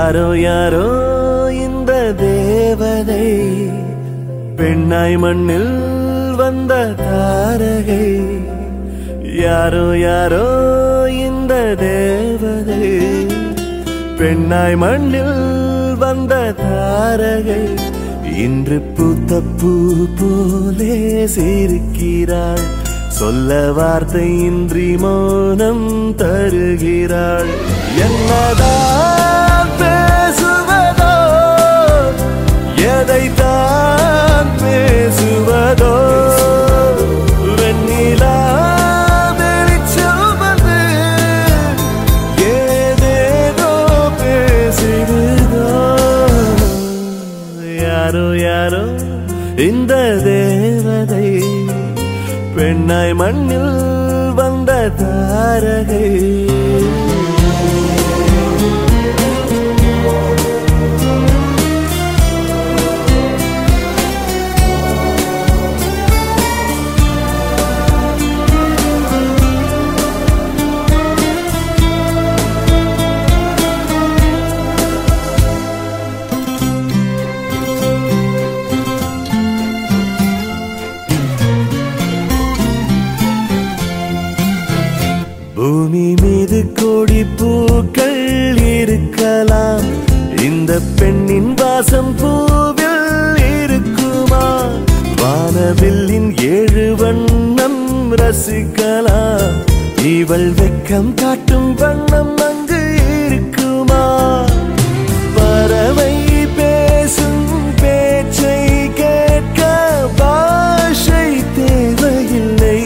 யாரோ யாரோ இந்த தேவதை, பெண்ணாய் மண்ணில் வந்த தாரகை. யாரோ யாரோ இந்த தேவதை, பெண்ணாய் மண்ணில் வந்த தாரகை. இன்று பூத்த பூ போலே சிரிக்கிறாள், சொல்ல வார்த்தையின்றி மௌனம் தருகிறாள். என்னதான் பேசுவதோ, எதைத்தான் பேசுவதோ, வெண்ணிலா வெளிச்சம் வந்து ஏதேதோ பேசிடுதோ. யாரோ யாரோ இந்த தேவதை, பெண்ணாய் மண்ணில் வந்த தாரகை. பூமி மீது கோடி பூக்கள் இருக்கலாம், இந்த பெண்ணின் வாசம் பூவில் இருக்குமா? வானவில்லின் 7 வண்ணம் ரசிக்கலாம், இவள் வெக்கம் காட்டும் வண்ணம் அங்கு இருக்குமா? பறவை பேசும் பேச்சை கேட்க பாஷை தேவையில்லை,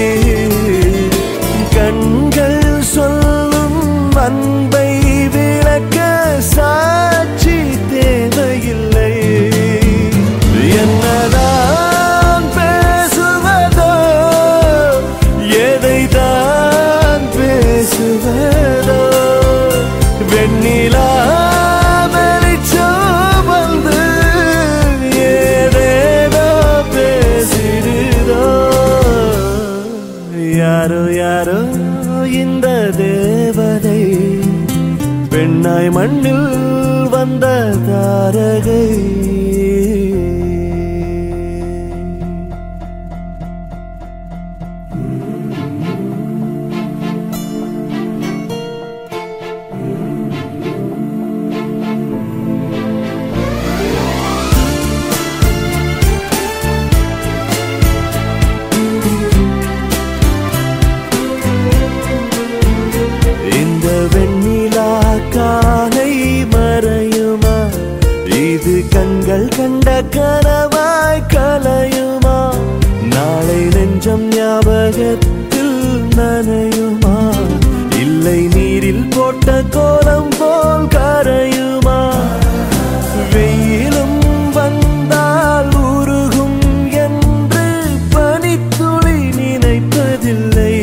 கண்கள் சொல்லும் அன்பை விளக்க சாட்சி தேவையில்லை. என்னதான் பேசுவதோ, எதைதான் பேசுவதோ, வெண்ணிலா வெளிச்சம் வந்து ஏதேதோ பேசிடுதோ. யாரோ யாரோ இந்த தேவதை, பெண்ணாய் மண்ணில் வந்த தாரகை. வெண்ணிலா காலை மறையுமா, இது கண்கள் கண்ட கனவாய் கலையுமா? நாளை நெஞ்சம் ஞாபகத்தில் நனையுமா, இல்லை நீரில் போட்ட கோலம் போல் கரையுமா? வெயிலும் வந்தால் உருகும் என்று பனித்துளி நினைப்பதில்லை,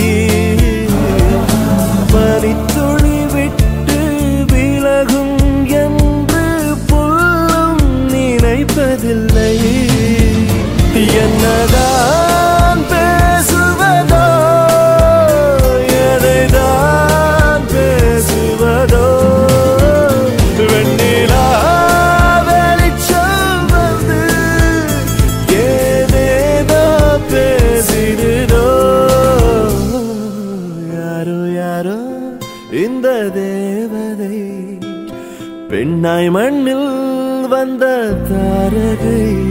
பனித்துளி விட்டு விலகும் என்று புல்லும் நினைப்பதில்லை. என்னதான் பேசுவதோ, எதைதான் பேசுவதோ, வெண்ணிலா வெளிச்சம் வந்து ஏதேதோ பேசிடுதோ. யாரோ யாரோ இந்த தேவதை, பெண்ணாய் மண்ணில் வந்த தாரகை.